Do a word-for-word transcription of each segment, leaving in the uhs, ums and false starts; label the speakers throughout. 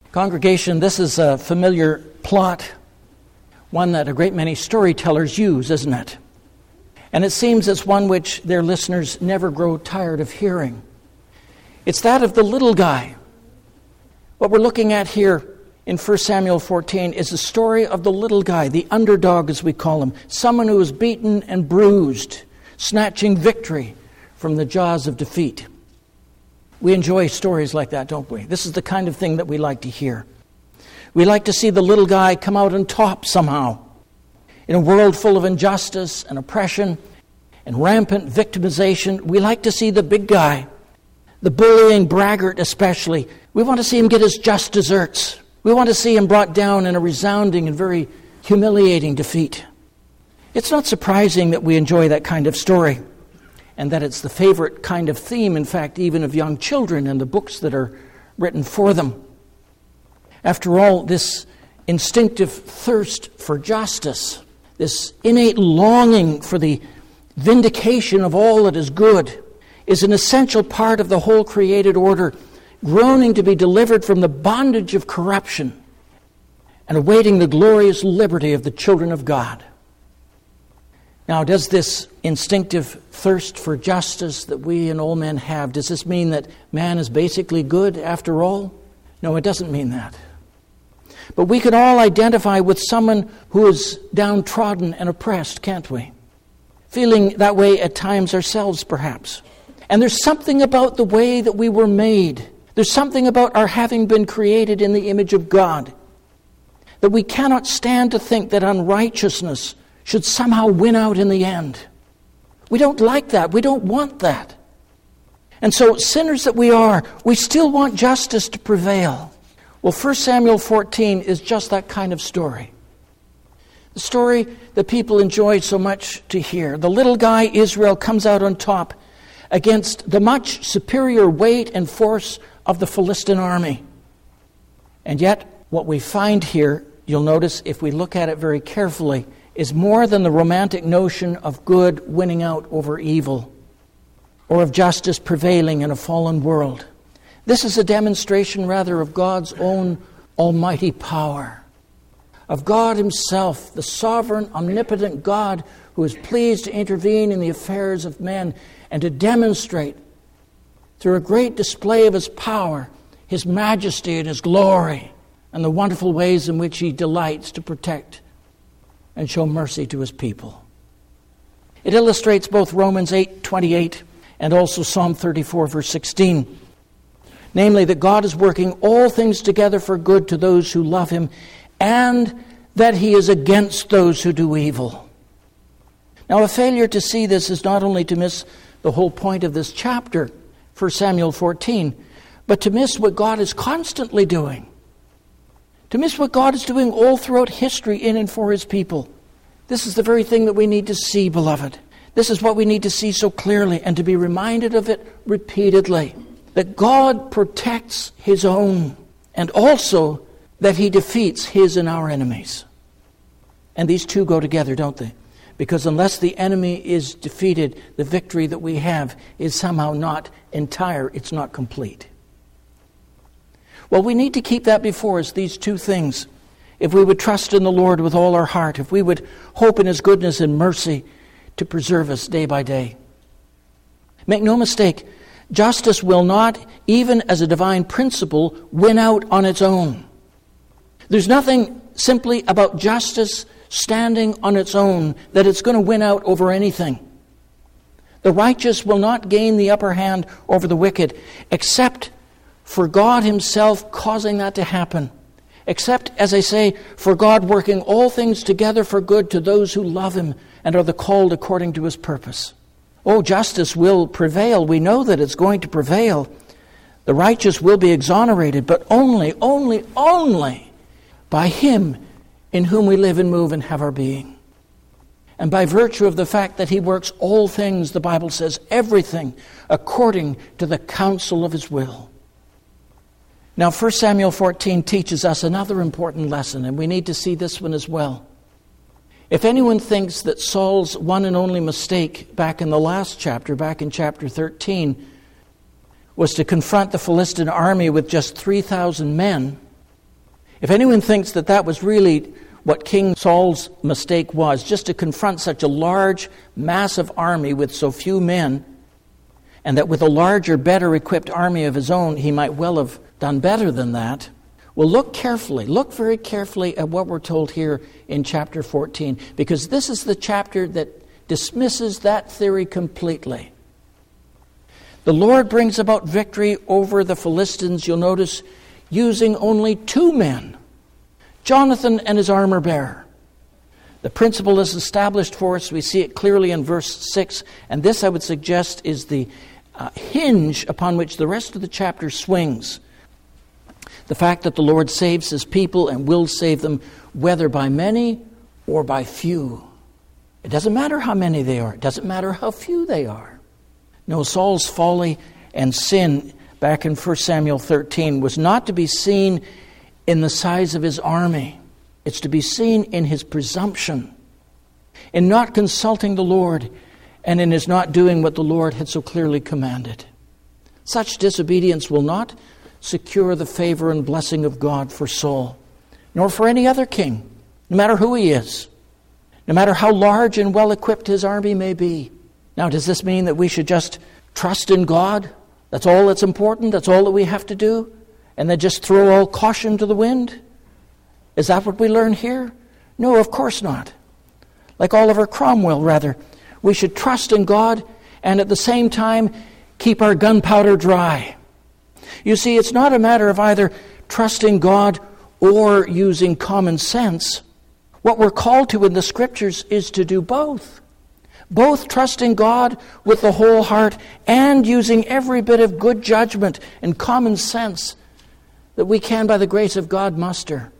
Speaker 1: Congregation, this is a familiar plot, one that a great many storytellers use, isn't it? And it seems it's one which their listeners never grow tired of hearing. It's that of the little guy. What we're looking at here in First Samuel fourteen is the story of the little guy, the underdog as we call him, someone who was beaten and bruised, snatching victory from the jaws of defeat. We enjoy stories like that, don't we? This is the kind of thing that we like to hear. We like to see the little guy come out on top somehow. In a world full of injustice and oppression and rampant victimization, we like to see the big guy, the bullying braggart especially. We want to see him get his just desserts. We want to see him brought down in a resounding and very humiliating defeat. It's not surprising that we enjoy that kind of story, and that it's the favorite kind of theme, in fact, even of young children and the books that are written for them. After all, this instinctive thirst for justice, this innate longing for the vindication of all that is good, is an essential part of the whole created order, groaning to be delivered from the bondage of corruption and awaiting the glorious liberty of the children of God. Now, does this instinctive thirst for justice that we and all men have, does this mean that man is basically good after all? No, it doesn't mean that. But we can all identify with someone who is downtrodden and oppressed, can't we? Feeling that way at times ourselves, perhaps. And there's something about the way that we were made. There's something about our having been created in the image of God that we cannot stand to think that unrighteousness should somehow win out in the end. We don't like that. We don't want that. And so, sinners that we are, we still want justice to prevail. Well, First Samuel fourteen is just that kind of story. The story that people enjoy so much to hear. The little guy, Israel, comes out on top against the much superior weight and force of the Philistine army. And yet, what we find here, you'll notice if we look at it very carefully, is more than the romantic notion of good winning out over evil, or of justice prevailing in a fallen world. This is a demonstration, rather, of God's own almighty power, of God Himself, the sovereign, omnipotent God who is pleased to intervene in the affairs of men and to demonstrate, through a great display of His power, His majesty and His glory, and the wonderful ways in which He delights to protect and show mercy to His people. It illustrates both Romans eight twenty-eight and also Psalm thirty-four, verse sixteen. Namely, that God is working all things together for good to those who love Him, and that He is against those who do evil. Now, a failure to see this is not only to miss the whole point of this chapter, First Samuel fourteen, but to miss what God is constantly doing. To miss what God is doing all throughout history in and for His people. This is the very thing that we need to see, beloved. This is what we need to see so clearly and to be reminded of it repeatedly. That God protects His own, and also that He defeats His and our enemies. And these two go together, don't they? Because unless the enemy is defeated, the victory that we have is somehow not entire, it's not complete. Well, we need to keep that before us, these two things. If we would trust in the Lord with all our heart, if we would hope in His goodness and mercy to preserve us day by day. Make no mistake, justice will not, even as a divine principle, win out on its own. There's nothing simply about justice standing on its own that it's going to win out over anything. The righteous will not gain the upper hand over the wicked, except for God Himself causing that to happen. Except, as I say, for God working all things together for good to those who love Him and are the called according to His purpose. Oh, justice will prevail. We know that it's going to prevail. The righteous will be exonerated, but only, only, only by Him in whom we live and move and have our being. And by virtue of the fact that He works all things, the Bible says, everything according to the counsel of His will. Now, First Samuel fourteen teaches us another important lesson, and we need to see this one as well. If anyone thinks that Saul's one and only mistake back in the last chapter, back in chapter thirteen, was to confront the Philistine army with just three thousand men, If anyone thinks that that was really what King Saul's mistake was, just to confront such a large, massive army with so few men, and that with a larger, better equipped army of his own, he might well have done better than that, well, look carefully, look very carefully at what we're told here in chapter fourteen, because this is the chapter that dismisses that theory completely. The Lord brings about victory over the Philistines, you'll notice, using only two men, Jonathan and his armor bearer. The principle is established for us. We see it clearly in verse six, and this, I would suggest, is the uh, hinge upon which the rest of the chapter swings. The fact that the Lord saves his people and will save them, whether by many or by few. It doesn't matter how many they are. It doesn't matter how few they are. No, Saul's folly and sin, back in First Samuel thirteen, was not to be seen in the size of his army. It's to be seen in his presumption, in not consulting the Lord, and in his not doing what the Lord had so clearly commanded. Such disobedience will not secure the favor and blessing of God for Saul, nor for any other king, no matter who he is, no matter how large and well-equipped his army may be. Now, does this mean that we should just trust in God? That's all that's important? That's all that we have to do? And then just throw all caution to the wind? Is that what we learn here? No, of course not. Like Oliver Cromwell, rather, we should trust in God and at the same time keep our gunpowder dry. You see, it's not a matter of either trusting God or using common sense. What we're called to in the Scriptures is to do both. Both trusting God with the whole heart and using every bit of good judgment and common sense that we can, by the grace of God, muster.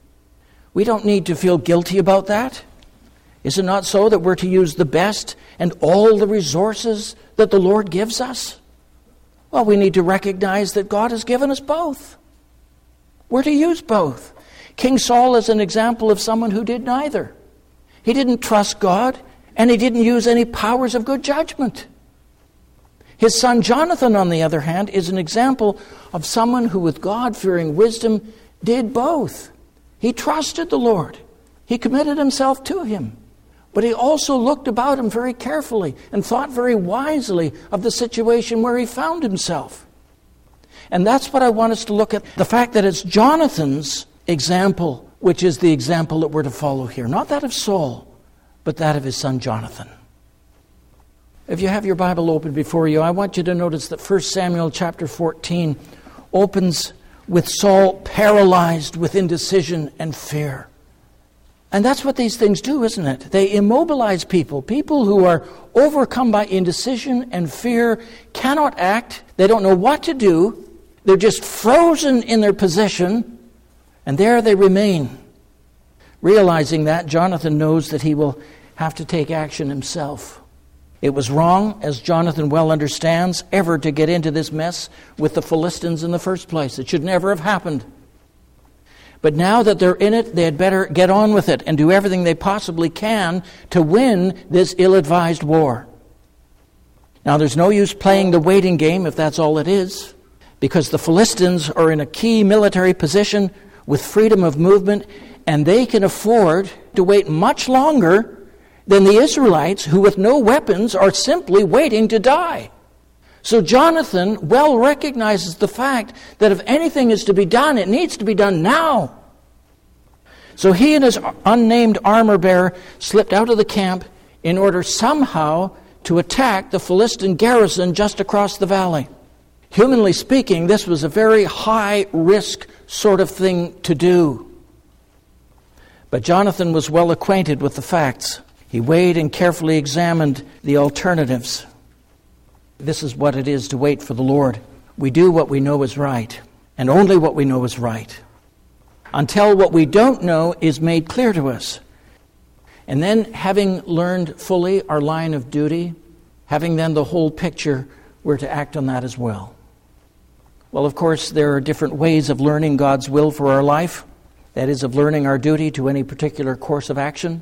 Speaker 1: We don't need to feel guilty about that. Is it not so that we're to use the best and all the resources that the Lord gives us? Well, we need to recognize that God has given us both. We're to use both. King Saul is an example of someone who did neither. He didn't trust God, and he didn't use any powers of good judgment. His son Jonathan, on the other hand, is an example of someone who, with God-fearing wisdom, did both. He trusted the Lord. He committed himself to him. But he also looked about him very carefully and thought very wisely of the situation where he found himself. And that's what I want us to look at, the fact that it's Jonathan's example, which is the example that we're to follow here. Not that of Saul, but that of his son Jonathan. If you have your Bible open before you, I want you to notice that First Samuel chapter fourteen opens with Saul paralyzed with indecision and fear. And that's what these things do, isn't it? They immobilize people. People who are overcome by indecision and fear cannot act. They don't know what to do. They're just frozen in their position, and there they remain. Realizing that, Jonathan knows that he will have to take action himself. It was wrong, as Jonathan well understands, ever to get into this mess with the Philistines in the first place. It should never have happened. But now that they're in it, they had better get on with it and do everything they possibly can to win this ill-advised war. Now, there's no use playing the waiting game if that's all it is, because the Philistines are in a key military position with freedom of movement, and they can afford to wait much longer than the Israelites, who with no weapons are simply waiting to die. So Jonathan well recognizes the fact that if anything is to be done, it needs to be done now. So he and his unnamed armor bearer slipped out of the camp in order somehow to attack the Philistine garrison just across the valley. Humanly speaking, this was a very high-risk sort of thing to do. But Jonathan was well acquainted with the facts. He weighed and carefully examined the alternatives. This is what it is to wait for the Lord. We do what we know is right, and only what we know is right, until what we don't know is made clear to us. And then, having learned fully our line of duty, having then the whole picture, we're to act on that as well. Well, of course, there are different ways of learning God's will for our life. That is, of learning our duty to any particular course of action.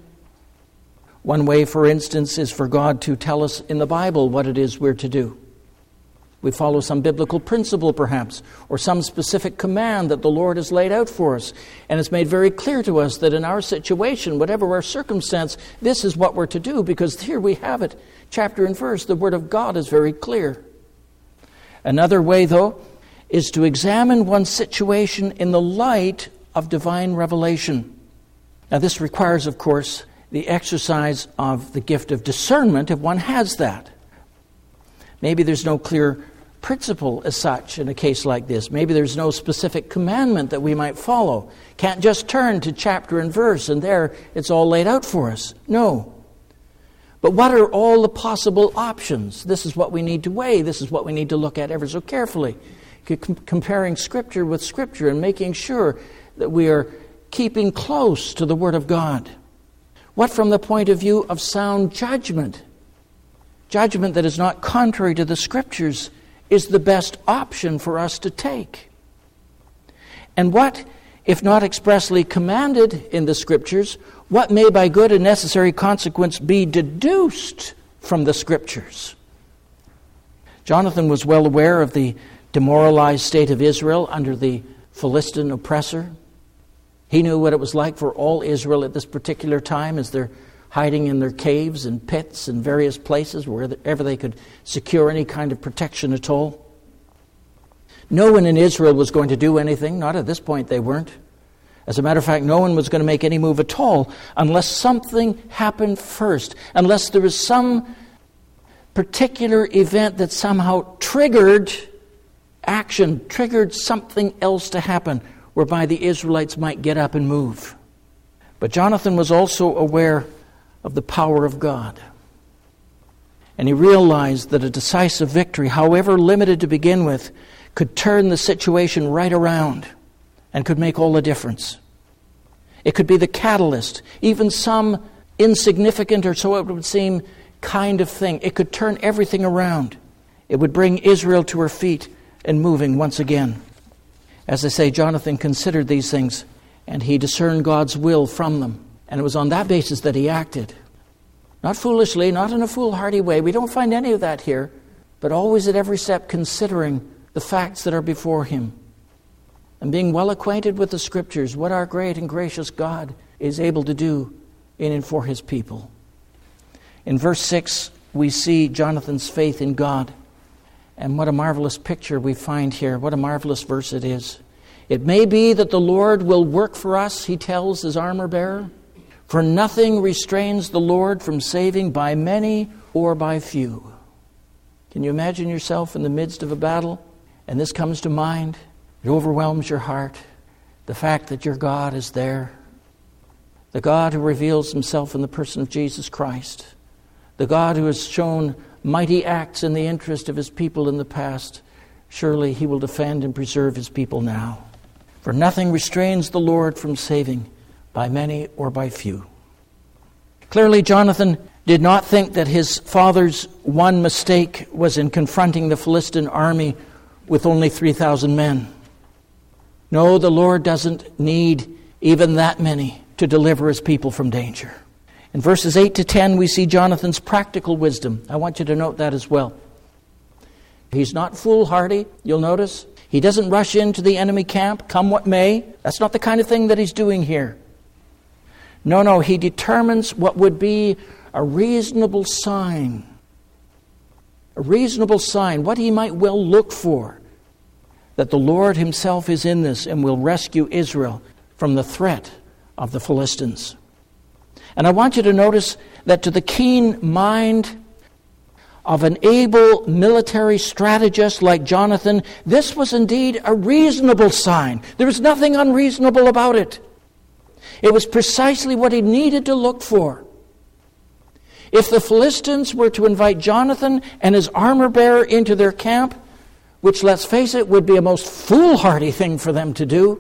Speaker 1: One way, for instance, is for God to tell us in the Bible what it is we're to do. We follow some biblical principle, perhaps, or some specific command that the Lord has laid out for us. And it's made very clear to us that in our situation, whatever our circumstance, this is what we're to do, because here we have it, chapter and verse. The Word of God is very clear. Another way, though, is to examine one's situation in the light of divine revelation. Now, this requires, of course, the exercise of the gift of discernment if one has that. Maybe there's no clear principle as such in a case like this. Maybe there's no specific commandment that we might follow. Can't just turn to chapter and verse and there it's all laid out for us. No. But what are all the possible options? This is what we need to weigh. This is what we need to look at ever so carefully. C- comparing Scripture with Scripture and making sure that we are keeping close to the Word of God. What from the point of view of sound judgment? Judgment that is not contrary to the Scriptures is the best option for us to take. And what, if not expressly commanded in the Scriptures, what may by good and necessary consequence be deduced from the Scriptures? Jonathan was well aware of the demoralized state of Israel under the Philistine oppressor. He knew what it was like for all Israel at this particular time as they're hiding in their caves and pits and various places wherever they could secure any kind of protection at all. No one in Israel was going to do anything. Not at this point they weren't. As a matter of fact, no one was going to make any move at all unless something happened first, unless there was some particular event that somehow triggered action, triggered something else to happen, whereby the Israelites might get up and move. But Jonathan was also aware of the power of God. And he realized that a decisive victory, however limited to begin with, could turn the situation right around and could make all the difference. It could be the catalyst, even some insignificant, or so it would seem, kind of thing. It could turn everything around. It would bring Israel to her feet and moving once again. As I say, Jonathan considered these things and he discerned God's will from them. And it was on that basis that he acted. Not foolishly, not in a foolhardy way. We don't find any of that here. But always at every step considering the facts that are before him. And being well acquainted with the Scriptures, what our great and gracious God is able to do in and for his people. In verse six, we see Jonathan's faith in God. And what a marvelous picture we find here. What a marvelous verse it is. It may be that the Lord will work for us, he tells his armor bearer. For nothing restrains the Lord from saving by many or by few. Can you imagine yourself in the midst of a battle? And this comes to mind. It overwhelms your heart. The fact that your God is there. The God who reveals himself in the person of Jesus Christ. The God who has shown mighty acts in the interest of his people in the past. Surely he will defend and preserve his people now. For nothing restrains the Lord from saving by many or by few. Clearly, Jonathan did not think that his father's one mistake was in confronting the Philistine army with only three thousand men. No, the Lord doesn't need even that many to deliver his people from danger. In verses eight to ten, we see Jonathan's practical wisdom. I want you to note that as well. He's not foolhardy, you'll notice. He doesn't rush into the enemy camp, come what may. That's not the kind of thing that he's doing here. No, no, he determines what would be a reasonable sign. A reasonable sign, what he might well look for. That the Lord himself is in this and will rescue Israel from the threat of the Philistines. And I want you to notice that to the keen mind of an able military strategist like Jonathan, this was indeed a reasonable sign. There was nothing unreasonable about it. It was precisely what he needed to look for. If the Philistines were to invite Jonathan and his armor bearer into their camp, which, let's face it, would be a most foolhardy thing for them to do,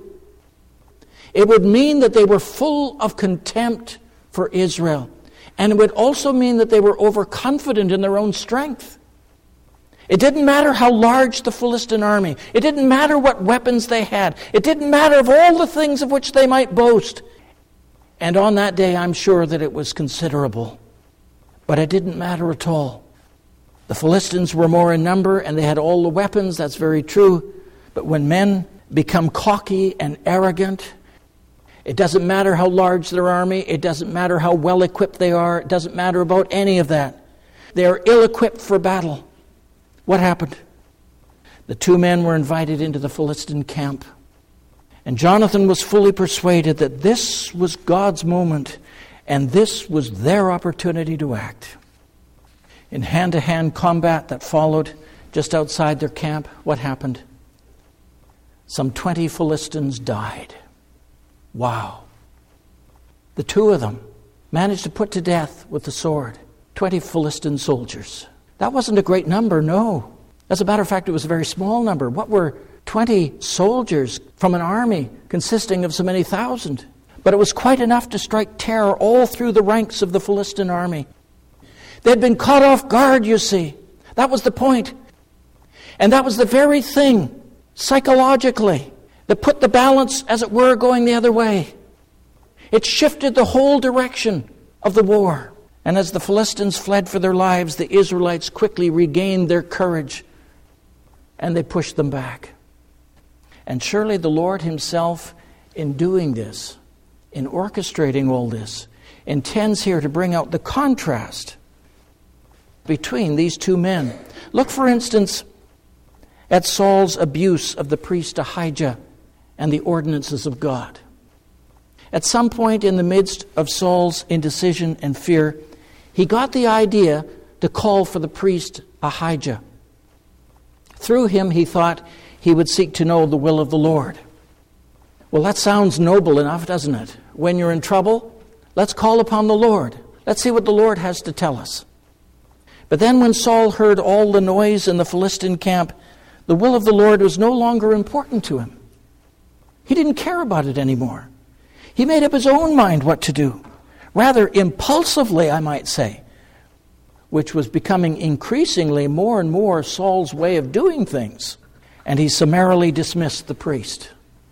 Speaker 1: it would mean that they were full of contempt for Israel. And it would also mean that they were overconfident in their own strength. It didn't matter how large the Philistine army. It didn't matter what weapons they had. It didn't matter of all the things of which they might boast. And on that day, I'm sure that it was considerable. But it didn't matter at all. The Philistines were more in number and they had all the weapons, that's very true. But when men become cocky and arrogant, it doesn't matter how large their army, it doesn't matter how well equipped they are, it doesn't matter about any of that. They are ill-equipped for battle. What happened? The two men were invited into the Philistine camp. And Jonathan was fully persuaded that this was God's moment and this was their opportunity to act. In hand-to-hand combat that followed just outside their camp, what happened? Some twenty Philistines died. Wow. The two of them managed to put to death with the sword twenty Philistine soldiers. That wasn't a great number, no. As a matter of fact, it was a very small number. What were twenty soldiers from an army consisting of so many thousand? But it was quite enough to strike terror all through the ranks of the Philistine army. They'd been caught off guard, you see. That was the point. And that was the very thing, psychologically, that put the balance, as it were, going the other way. It shifted the whole direction of the war. And as the Philistines fled for their lives, the Israelites quickly regained their courage and they pushed them back. And surely the Lord himself, in doing this, in orchestrating all this, intends here to bring out the contrast between these two men. Look, for instance, at Saul's abuse of the priest Ahijah and the ordinances of God. At some point in the midst of Saul's indecision and fear, he got the idea to call for the priest Ahijah. Through him, he thought he would seek to know the will of the Lord. Well, that sounds noble enough, doesn't it? When you're in trouble, let's call upon the Lord. Let's see what the Lord has to tell us. But then when Saul heard all the noise in the Philistine camp, the will of the Lord was no longer important to him. He didn't care about it anymore. He made up his own mind what to do. Rather impulsively, I might say, which was becoming increasingly more and more Saul's way of doing things. And he summarily dismissed the priest.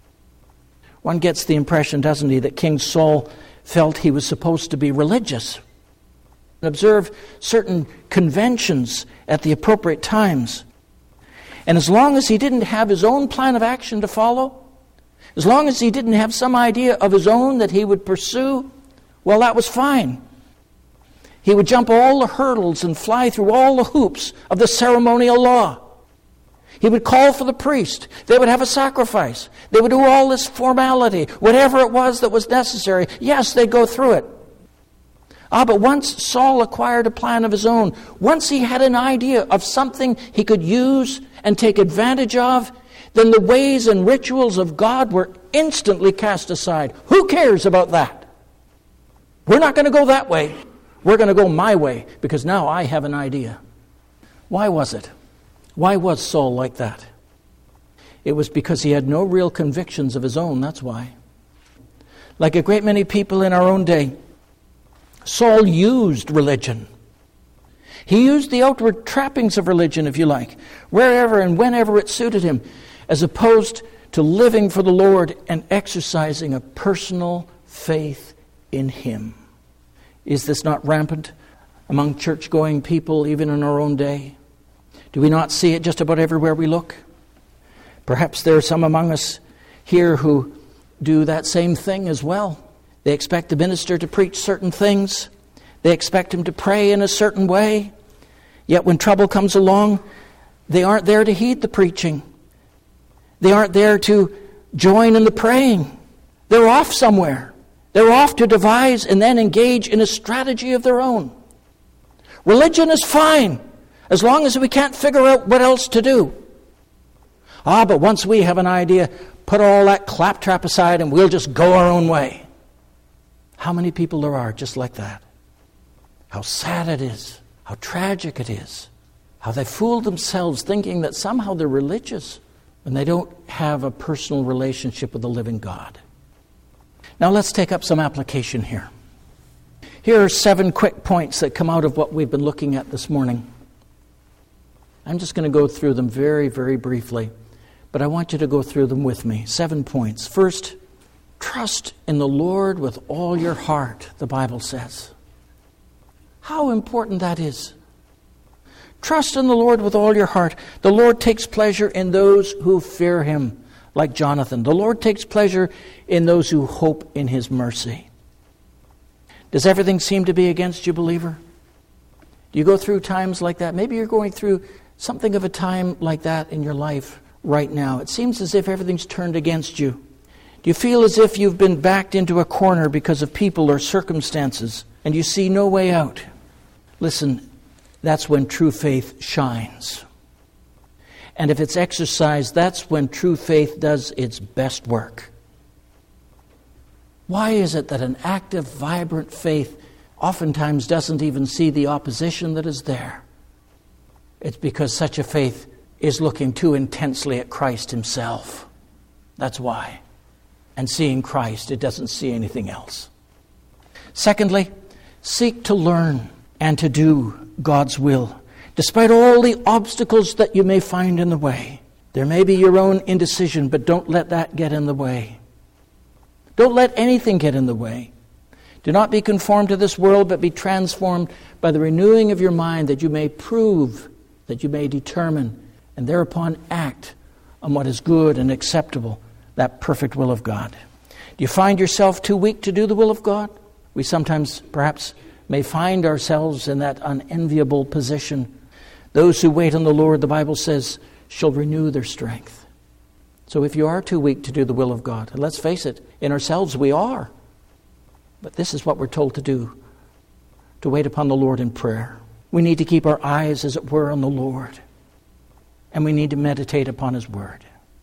Speaker 1: One gets the impression, doesn't he, that King Saul felt he was supposed to be religious and observe certain conventions at the appropriate times. And as long as he didn't have his own plan of action to follow, as long as he didn't have some idea of his own that he would pursue, well, that was fine. He would jump all the hurdles and fly through all the hoops of the ceremonial law. He would call for the priest. They would have a sacrifice. They would do all this formality, whatever it was that was necessary. Yes, they'd go through it. Ah, but once Saul acquired a plan of his own, once he had an idea of something he could use and take advantage of, then the ways and rituals of God were instantly cast aside. Who cares about that? We're not going to go that way. We're going to go my way, because now I have an idea. Why was it? Why was Saul like that? It was because he had no real convictions of his own, that's why. Like a great many people in our own day, Saul used religion. He used the outward trappings of religion, if you like, wherever and whenever it suited him, as opposed to living for the Lord and exercising a personal faith in Him. Is this not rampant among church-going people, even in our own day? Do we not see it just about everywhere we look? Perhaps there are some among us here who do that same thing as well. They expect the minister to preach certain things. They expect him to pray in a certain way. Yet when trouble comes along, they aren't there to heed the preaching. They aren't there to join in the praying. They're off somewhere. They're off to devise and then engage in a strategy of their own. Religion is fine, as long as we can't figure out what else to do. Ah, but once we have an idea, put all that claptrap aside and we'll just go our own way. How many people there are just like that? How sad it is. How tragic it is. How they fool themselves thinking that somehow they're religious when they don't have a personal relationship with the living God. Now let's take up some application here. Here are seven quick points that come out of what we've been looking at this morning. I'm just going to go through them very, very briefly, but I want you to go through them with me. Seven points. First, trust in the Lord with all your heart, the Bible says. How important that is. Trust in the Lord with all your heart. The Lord takes pleasure in those who fear him, like Jonathan. The Lord takes pleasure in those who hope in his mercy. Does everything seem to be against you, believer? Do you go through times like that? Maybe you're going through something of a time like that in your life right now. It seems as if everything's turned against you. Do you feel as if you've been backed into a corner because of people or circumstances and you see no way out? Listen, that's when true faith shines. And if it's exercised, that's when true faith does its best work. Why is it that an active, vibrant faith oftentimes doesn't even see the opposition that is there? It's because such a faith is looking too intensely at Christ himself. That's why. And seeing Christ, it doesn't see anything else. Secondly, seek to learn and to do God's will, despite all the obstacles that you may find in the way. There may be your own indecision, but don't let that get in the way. Don't let anything get in the way. Do not be conformed to this world, but be transformed by the renewing of your mind, that you may prove, that you may determine, and thereupon act on what is good and acceptable, that perfect will of God. Do you find yourself too weak to do the will of God? We sometimes perhaps may find ourselves in that unenviable position. Those who wait on the Lord, the Bible says, shall renew their strength. So if you are too weak to do the will of God, and let's face it, in ourselves we are. But this is what we're told to do, to wait upon the Lord in prayer. We need to keep our eyes, as it were, on the Lord. And we need to meditate upon his word.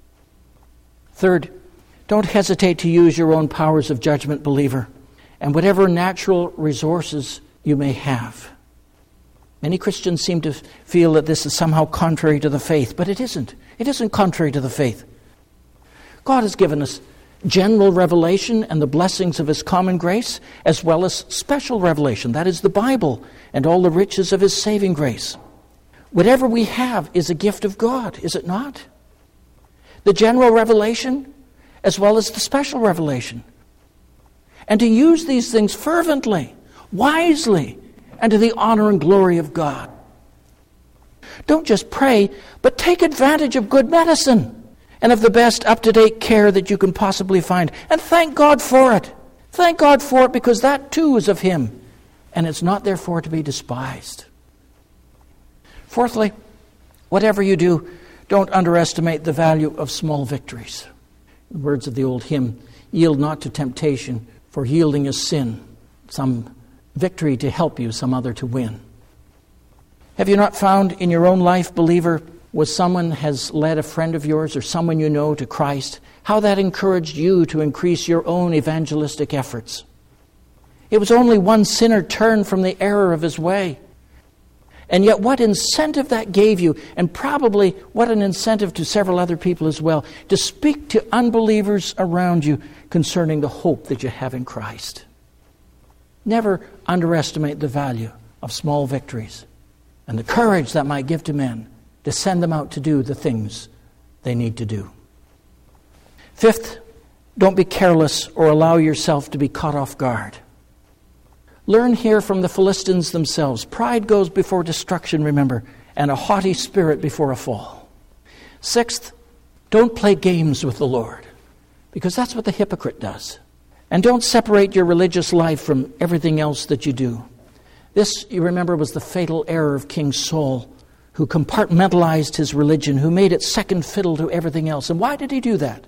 Speaker 1: Third, don't hesitate to use your own powers of judgment, believer, and whatever natural resources you may have. Many Christians seem to feel that this is somehow contrary to the faith, but it isn't. It isn't contrary to the faith. God has given us general revelation and the blessings of his common grace, as well as special revelation. That is the Bible and all the riches of his saving grace. Whatever we have is a gift of God, is it not? The general revelation as well as the special revelation. And to use these things fervently, wisely, and to the honor and glory of God. Don't just pray, but take advantage of good medicine and of the best up-to-date care that you can possibly find. And thank God for it. Thank God for it, because that too is of him. And it's not therefore to be despised. Fourthly, whatever you do, don't underestimate the value of small victories. The words of the old hymn, yield not to temptation, for yielding is sin. Some victory to help you, some other to win. Have you not found in your own life, believer, where someone has led a friend of yours or someone you know to Christ, how that encouraged you to increase your own evangelistic efforts? It was only one sinner turned from the error of his way. And yet what incentive that gave you, and probably what an incentive to several other people as well, to speak to unbelievers around you concerning the hope that you have in Christ. Never underestimate the value of small victories and the courage that might give to men to send them out to do the things they need to do. Fifth, don't be careless or allow yourself to be caught off guard. Learn here from the Philistines themselves. Pride goes before destruction, remember, and a haughty spirit before a fall. Sixth, don't play games with the Lord, because that's what the hypocrite does. And don't separate your religious life from everything else that you do. This, you remember, was the fatal error of King Saul, who compartmentalized his religion, who made it second fiddle to everything else. And why did he do that?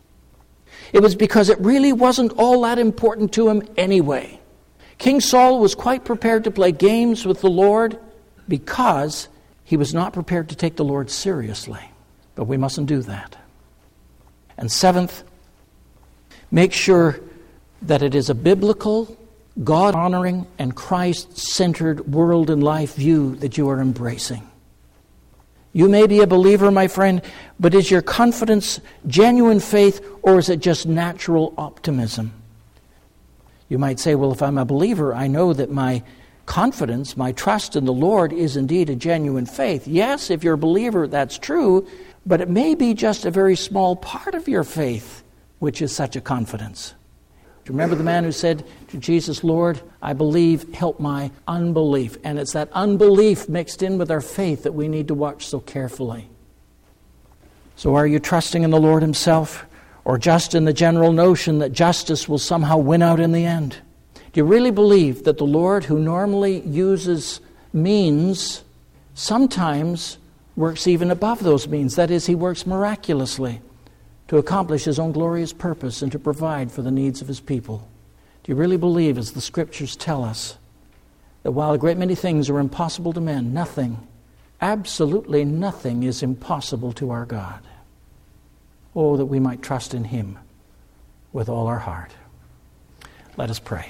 Speaker 1: It was because it really wasn't all that important to him anyway. King Saul was quite prepared to play games with the Lord because he was not prepared to take the Lord seriously. But we mustn't do that. And seventh, make sure that it is a biblical, God-honoring, and Christ-centered world and life view that you are embracing. You may be a believer, my friend, but is your confidence genuine faith, or is it just natural optimism? You might say, well, if I'm a believer, I know that my confidence, my trust in the Lord is indeed a genuine faith. Yes, if you're a believer, that's true, but it may be just a very small part of your faith which is such a confidence. Do you remember the man who said to Jesus, Lord, I believe, help my unbelief? And it's that unbelief mixed in with our faith that we need to watch so carefully. So are you trusting in the Lord himself, or just in the general notion that justice will somehow win out in the end? Do you really believe that the Lord, who normally uses means, sometimes works even above those means? That is, he works miraculously to accomplish his own glorious purpose and to provide for the needs of his people. Do you really believe, as the Scriptures tell us, that while a great many things are impossible to men, nothing, absolutely nothing is impossible to our God? Oh, that we might trust in him with all our heart. Let us pray.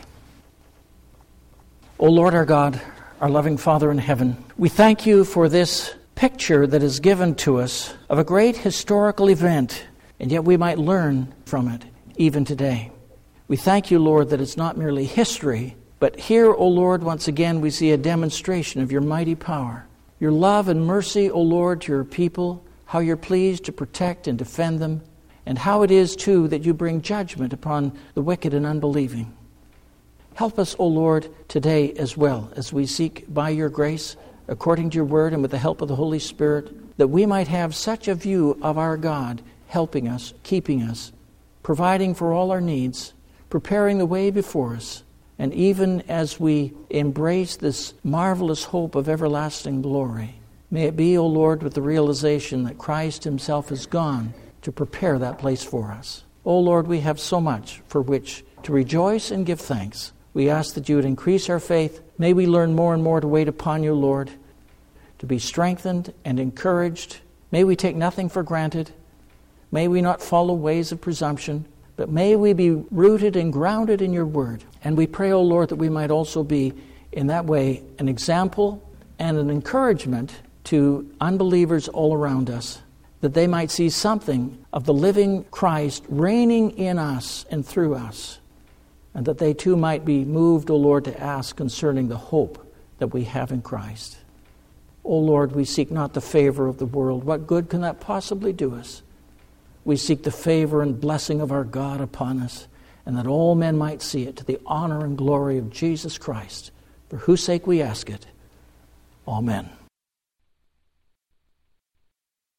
Speaker 1: O Lord our God, our loving Father in heaven, we thank you for this picture that is given to us of a great historical event, and yet we might learn from it even today. We thank you, Lord, that it's not merely history, but here, O Lord, once again we see a demonstration of your mighty power, your love and mercy, O Lord, to your people, how you're pleased to protect and defend them, and how it is, too, that you bring judgment upon the wicked and unbelieving. Help us, O Lord, today as well, as we seek by your grace, according to your word and with the help of the Holy Spirit, that we might have such a view of our God helping us, keeping us, providing for all our needs, preparing the way before us, and even as we embrace this marvelous hope of everlasting glory, may it be, O Lord, with the realization that Christ himself is gone to prepare that place for us. O Lord, we have so much for which to rejoice and give thanks. We ask that you would increase our faith. May we learn more and more to wait upon you, Lord, to be strengthened and encouraged. May we take nothing for granted. May we not follow ways of presumption, but may we be rooted and grounded in your word. And we pray, O Lord, that we might also be, in that way, an example and an encouragement to unbelievers all around us, that they might see something of the living Christ reigning in us and through us, and that they too might be moved, O Lord, to ask concerning the hope that we have in Christ. O Lord, we seek not the favor of the world. What good can that possibly do us? We seek the favor and blessing of our God upon us, and that all men might see it, to the honor and glory of Jesus Christ, for whose sake we ask it. Amen.